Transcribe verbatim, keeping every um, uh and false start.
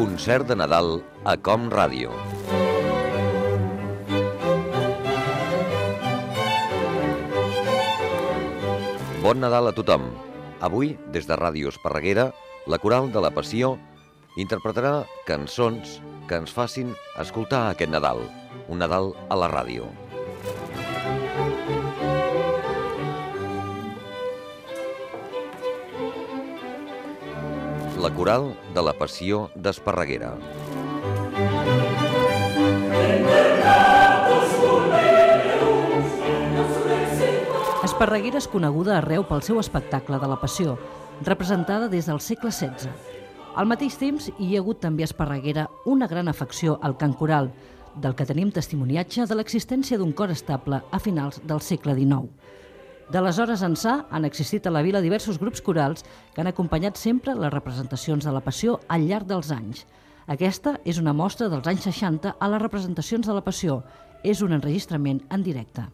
Concert de Nadal a Com Ràdio. Bon Nadal a tothom. Avui, des de Ràdio Esparreguera, la Coral de la Passió interpretarà cançons que ens facin escoltar aquest Nadal, un Nadal a la ràdio. La Coral de la Passió d'Esparreguera. Esparreguera és coneguda arreu pel seu espectacle de la Passió, representada des del segle setze. Al mateix temps, hi ha hagut també a Esparreguera una gran afecció al cant coral, del que tenim testimoniatge de l'existència d'un cor estable a finals del segle dinou. D'aleshores ençà han existit a la vila diversos grups corals que han acompanyat sempre les representacions de la Passió al llarg dels anys. Aquesta és una mostra dels anys seixanta a les representacions de la Passió. És un enregistrament en directe.